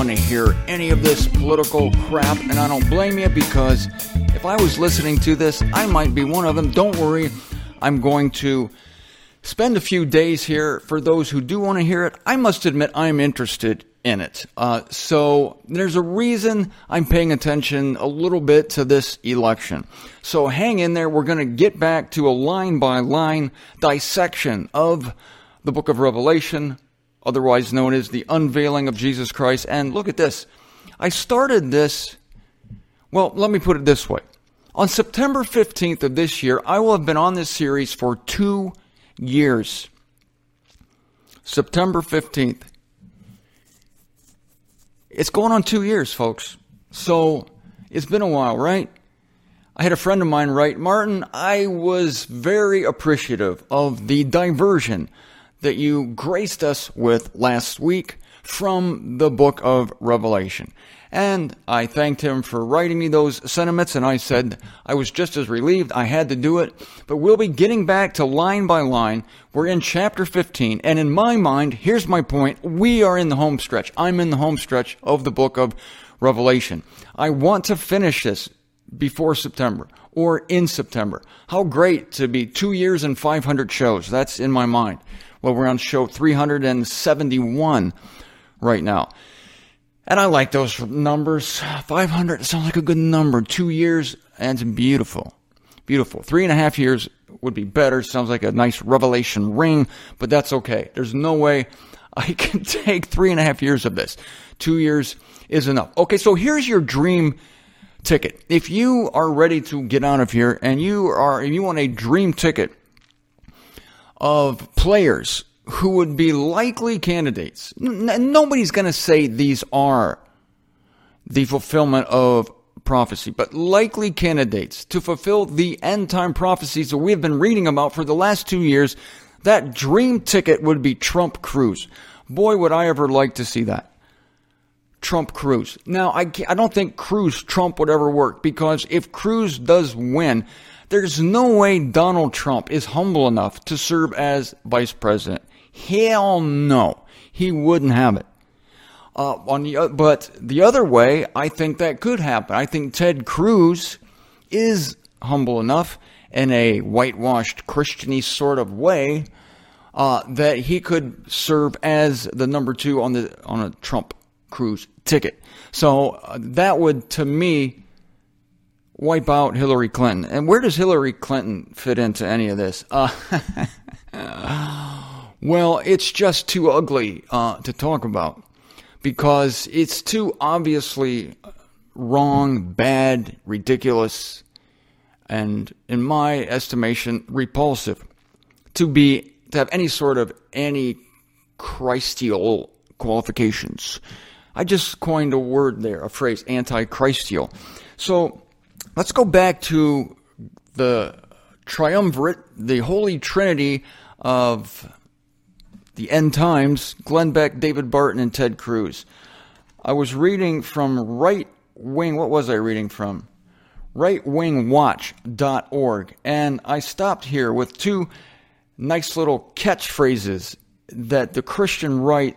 want to hear any of this political crap, and I don't blame you, because if I was listening to this, I might be one of them. Don't worry, I'm going to spend a few days here for those who do want to hear it. I must admit I'm interested in it. So there's a reason I'm paying attention a little bit to this election. So hang in there. We're going to get back to a line-by-line dissection of the book of Revelation, otherwise known as the unveiling of Jesus Christ. And look at this. I started this, well, let me put it this way. On September 15th of this year, I will have been on this series for 2 years. September 15th. It's going on 2 years, folks. So it's been a while, right? I had a friend of mine write, Martin, I was very appreciative of the diversion that you graced us with last week from the book of Revelation. And I thanked him for writing me those sentiments, and I said I was just as relieved I had to do it. But we'll be getting back to line by line. We're in chapter 15, and in my mind, here's my point. We are in the home stretch. I'm in the home stretch of the book of Revelation. I want to finish this before September, or in September. How great to be 2 years and 500 shows. That's in my mind. Well, we're on show 371 right now. And I like those numbers. 500 sounds like a good number. 2 years, and it's beautiful. Beautiful. 3.5 years would be better. Sounds like a nice revelation ring, but that's okay. There's no way I can take 3.5 years of this. 2 years is enough. Okay, so here's your dream ticket. If you are ready to get out of here and if you want a dream ticket of players who would be likely candidates. Nobody's going to say these are the fulfillment of prophecy, but likely candidates to fulfill the end-time prophecies that we have been reading about for the last 2 years. That dream ticket would be Trump Cruz. Boy, would I ever like to see that. Trump Cruz. Now, I don't think Cruz-Trump would ever work, because if Cruz does win, there's no way Donald Trump is humble enough to serve as vice president. Hell no. He wouldn't have it. But the other way, I think that could happen. I think Ted Cruz is humble enough in a whitewashed Christian-y sort of way that he could serve as the number 2 on a Trump Cruz ticket. So that would, to me, wipe out Hillary Clinton. And where does Hillary Clinton fit into any of this? Well, it's just too ugly to talk about, because it's too obviously wrong, bad, ridiculous, and in my estimation, repulsive to have any sort of anti-Christial qualifications. I just coined a word there, a phrase, anti-Christial. So let's go back to the triumvirate, the Holy Trinity of the end times, Glenn Beck, David Barton, and Ted Cruz. I was reading from Right Wing, what was I reading from? rightwingwatch.org, and I stopped here with 2 nice little catchphrases that the Christian right,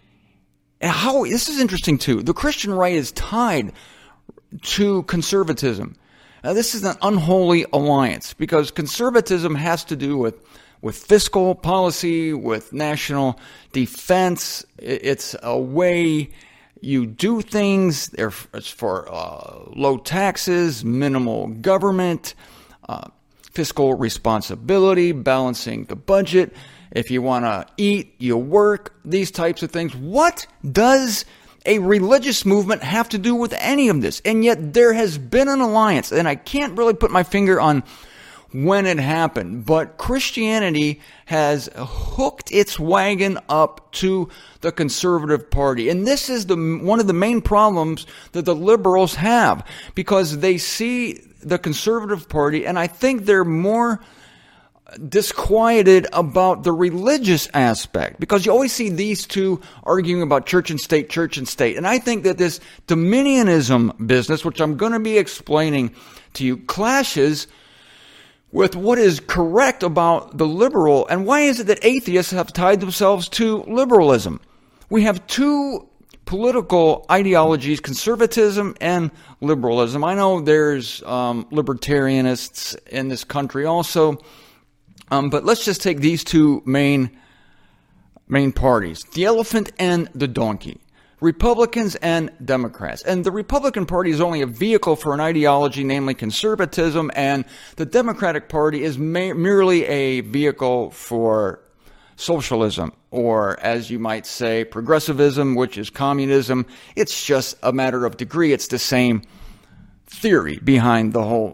and this is interesting too, the Christian right is tied to conservatism. Now, this is an unholy alliance, because conservatism has to do with fiscal policy, with national defense. It's a way you do things. It's for low taxes, minimal government, fiscal responsibility, balancing the budget. If you want to eat, you work, these types of things. What does a religious movement have to do with any of this? And yet there has been an alliance, and I can't really put my finger on when it happened, but Christianity has hooked its wagon up to the conservative party. And this is one of the main problems that the liberals have, because they see the conservative party, and I think they're more disquieted about the religious aspect, because you always see these two arguing about church and state, church and state. And I think that this dominionism business, which I'm going to be explaining to you, clashes with what is correct about the liberal. And why is it that atheists have tied themselves to liberalism? We have two political ideologies, conservatism and liberalism. I know there's libertarianists in this country also, but let's just take these two main parties, the elephant and the donkey. Republicans and Democrats. And the Republican Party is only a vehicle for an ideology, namely conservatism, and the Democratic Party is merely a vehicle for socialism, or as you might say, progressivism, which is communism. It's just a matter of degree. It's the same theory behind the whole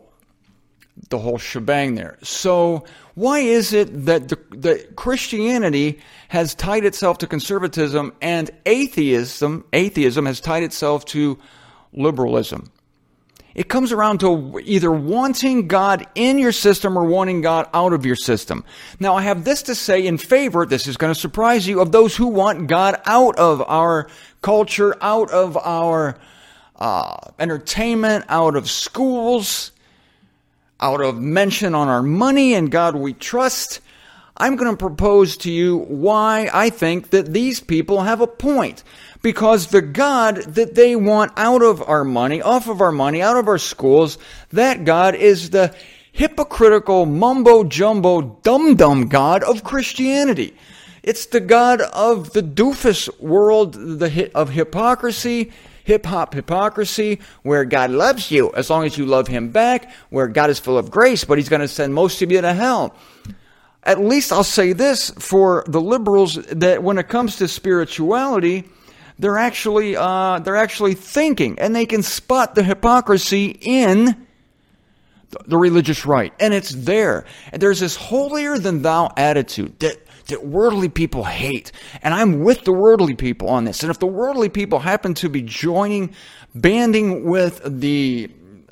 shebang there. So why is it that Christianity has tied itself to conservatism and atheism has tied itself to liberalism? It comes around to either wanting God in your system or wanting God out of your system. Now, I have this to say in favor, this is going to surprise you, of those who want God out of our culture, out of our entertainment, out of schools, out of mention on our money and God we trust. I'm going to propose to you why I think that these people have a point. Because the God that they want out of our money, off of our money, out of our schools, that God is the hypocritical, mumbo-jumbo, dum-dum God of Christianity. It's the God of the doofus world of hypocrisy, hip-hop hypocrisy, where God loves you as long as you love him back, where God is full of grace, but he's going to send most of you to hell. At least I'll say this for the liberals, that when it comes to spirituality, they're actually thinking, and they can spot the hypocrisy in the religious right, and it's there. And there's this holier-than-thou attitude that worldly people hate, and I'm with the worldly people on this. And if the worldly people happen to be banding with the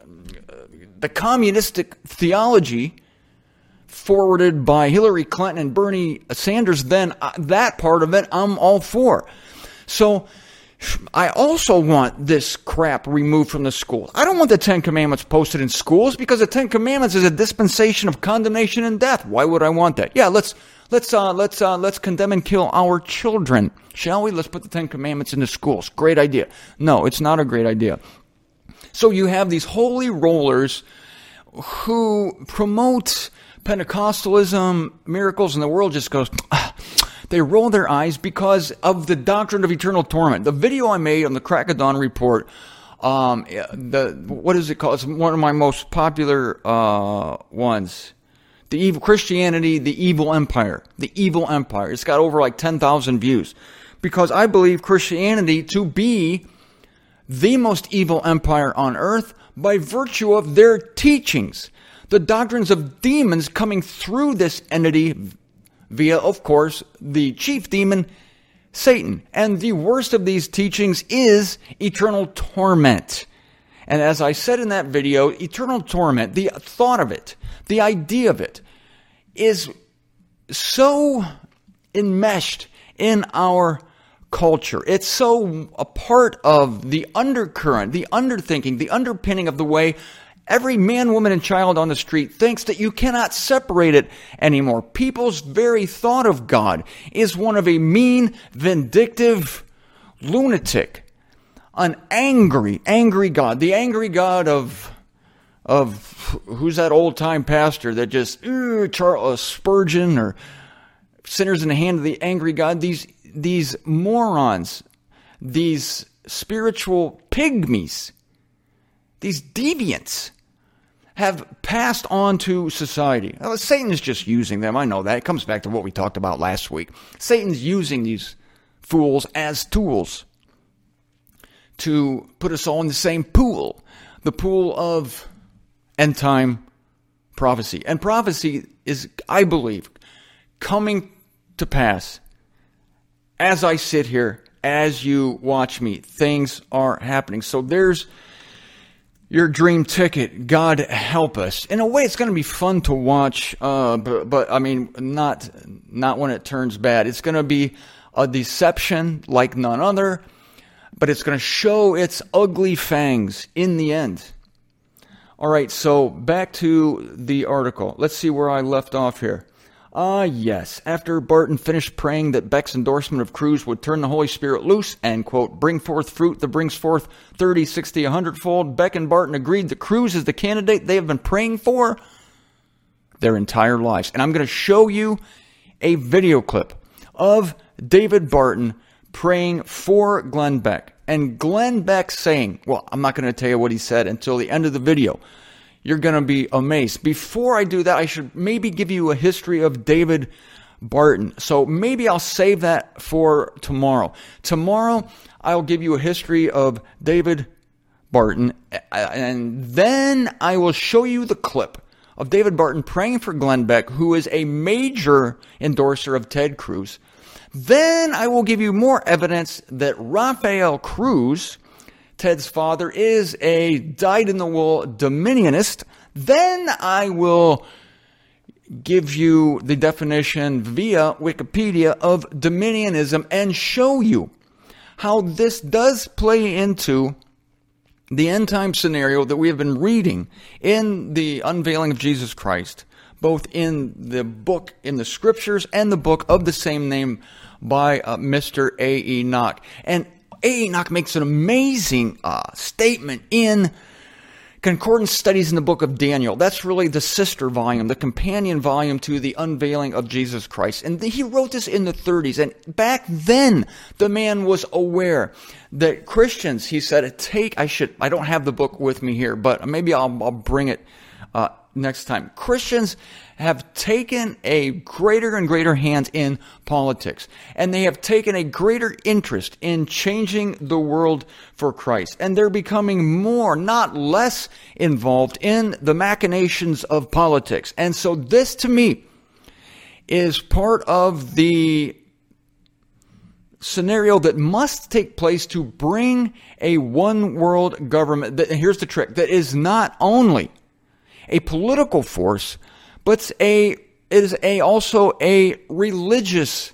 communistic theology forwarded by Hillary Clinton and Bernie Sanders, then that part of it I'm all for. So I also want this crap removed from the schools. I don't want the Ten Commandments posted in schools, because the Ten Commandments is a dispensation of condemnation and death. Why would I want that? Yeah, let's condemn and kill our children, shall we? Let's put the Ten Commandments into schools. Great idea. No, it's not a great idea. So you have these holy rollers who promote Pentecostalism, miracles, and the world just goes, they roll their eyes because of the doctrine of eternal torment. The video I made on the Crack of Dawn report, what is it called? It's one of my most popular ones. The evil Christianity, the evil empire. The evil empire. It's got over like 10,000 views. Because I believe Christianity to be the most evil empire on earth by virtue of their teachings. The doctrines of demons coming through this entity via, of course, the chief demon, Satan. And the worst of these teachings is eternal torment. And as I said in that video, eternal torment, the thought of it, the idea of it, is so enmeshed in our culture. It's so a part of the undercurrent, the underthinking, the underpinning of the way every man, woman, and child on the street thinks that you cannot separate it anymore. People's very thought of God is one of a mean, vindictive lunatic. An angry God. The angry God of who's that old-time pastor that just, Charles Spurgeon, or Sinners in the Hand of the Angry God. These morons, these spiritual pygmies, these deviants have passed on to society. Well, Satan is just using them. I know that. It comes back to what we talked about last week. Satan's using these fools as tools to put us all in the same pool. The pool of end-time prophecy. And prophecy is, I believe, coming to pass. As I sit here, as you watch me, things are happening. So there's your dream ticket. God help us. In a way, it's going to be fun to watch, but I mean, not when it turns bad. It's going to be a deception like none other, but it's going to show its ugly fangs in the end. All right, so back to the article. Let's see where I left off here. Yes. After Barton finished praying that Beck's endorsement of Cruz would turn the Holy Spirit loose and, quote, bring forth fruit that brings forth 30, 60, 100-fold, Beck and Barton agreed that Cruz is the candidate they have been praying for their entire lives. And I'm going to show you a video clip of David Barton praying for Glenn Beck. And Glenn Beck saying, well, I'm not going to tell you what he said until the end of the video. You're going to be amazed. Before I do that, I should maybe give you a history of David Barton. So maybe I'll save that for tomorrow. Tomorrow, I'll give you a history of David Barton, and then I will show you the clip of David Barton praying for Glenn Beck, who is a major endorser of Ted Cruz. Then I will give you more evidence that Rafael Cruz, Ted's father, is a dyed-in-the-wool dominionist. Then I will give you the definition via Wikipedia of dominionism and show you how this does play into the end-time scenario that we have been reading in the unveiling of Jesus Christ, both in the book, in the scriptures, and the book of the same name by Mr. A. Enoch. And A. Enoch makes an amazing statement in Concordance Studies in the Book of Daniel. That's really the sister volume, the companion volume to the unveiling of Jesus Christ. And he wrote this in the 30s. And back then, the man was aware that Christians, he said, I don't have the book with me here, but maybe I'll bring it next time. Christians have taken a greater and greater hand in politics, and they have taken a greater interest in changing the world for Christ, and they're becoming more, not less, involved in the machinations of politics. And so this, to me, is part of the scenario that must take place to bring a one-world government. Here's the trick: that is not only a political force, but it is also a religious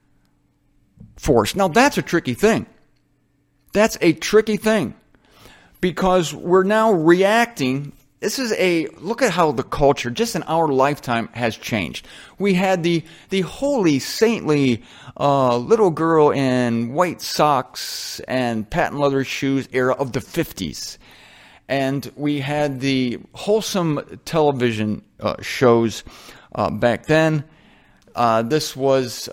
force. Now, that's a tricky thing. That's a tricky thing, because we're now reacting. Look at how the culture, just in our lifetime, has changed. We had the holy, saintly little girl in white socks and patent leather shoes era of the 50s. And we had the wholesome television shows back then. This was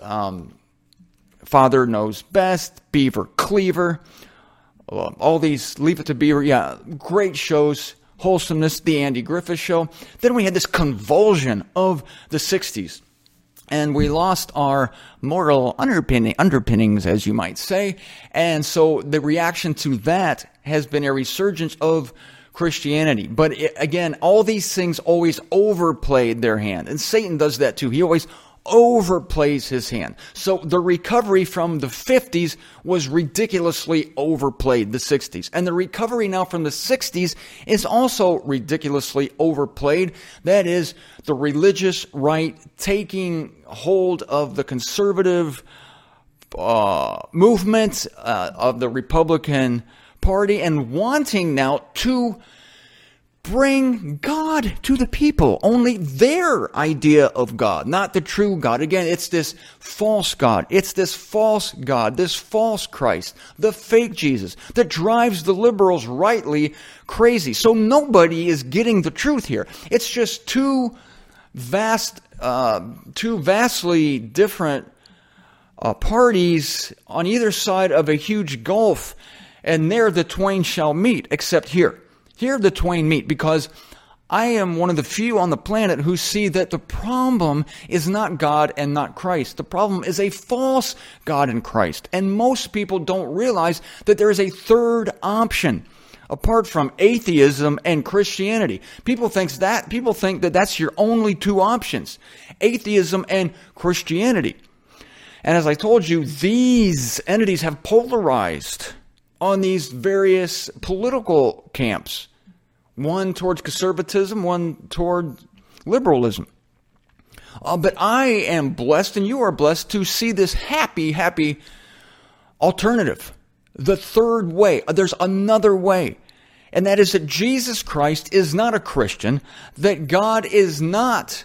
Father Knows Best, Beaver Cleaver, all these, Leave It to Beaver. Yeah, great shows, wholesomeness, the Andy Griffith Show. Then we had this convulsion of the 60s. And we lost our moral underpinnings, as you might say. And so the reaction to that has been a resurgence of Christianity. But again, all these things always overplayed their hand. And Satan does that too. He always overplays his hand. So the recovery from the 50s was ridiculously overplayed, the 60s. And the recovery now from the 60s is also ridiculously overplayed. That is the religious right taking hold of the conservative movement of the Republican Party and wanting now to bring God to the people, only their idea of God, not the true God. Again, it's this false God. It's this false God, this false Christ, the fake Jesus that drives the liberals rightly crazy. So nobody is getting the truth here. It's just two vastly different parties on either side of a huge gulf, and there the twain shall meet, except here. Here the twain meet, because I am one of the few on the planet who see that the problem is not God and not Christ. The problem is a false God and Christ. And most people don't realize that there is a third option apart from atheism and Christianity. People think that that's your only two options, atheism and Christianity. And as I told you, these entities have polarized on these various political camps. One towards conservatism, one toward liberalism. But I am blessed, and you are blessed, to see this happy alternative. The third way. There's another way. And that is that Jesus Christ is not a Christian, that God is not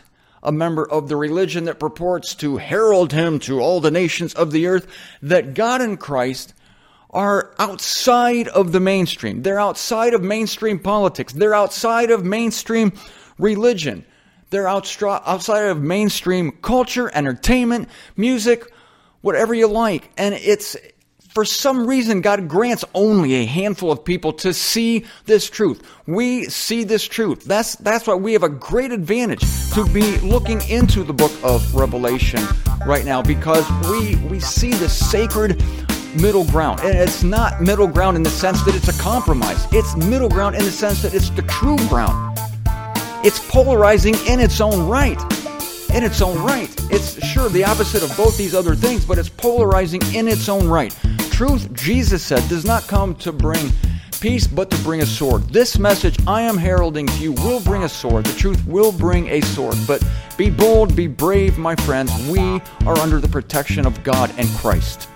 a member of the religion that purports to herald him to all the nations of the earth, that God and Christ are outside of the mainstream. They're outside of mainstream politics. They're outside of mainstream religion. They're outside of mainstream culture, entertainment, music, whatever you like. And it's, for some reason, God grants only a handful of people to see this truth. We see this truth. That's why we have a great advantage to be looking into the book of Revelation right now, because we see the sacred middle ground. And it's not middle ground in the sense that it's a compromise. It's middle ground in the sense that it's the true ground. It's polarizing in its own right. In its own right. It's sure the opposite of both these other things, but it's polarizing in its own right. Truth, Jesus said, does not come to bring peace, but to bring a sword. This message I am heralding to you will bring a sword. The truth will bring a sword. But be bold, be brave, my friends. We are under the protection of God and Christ.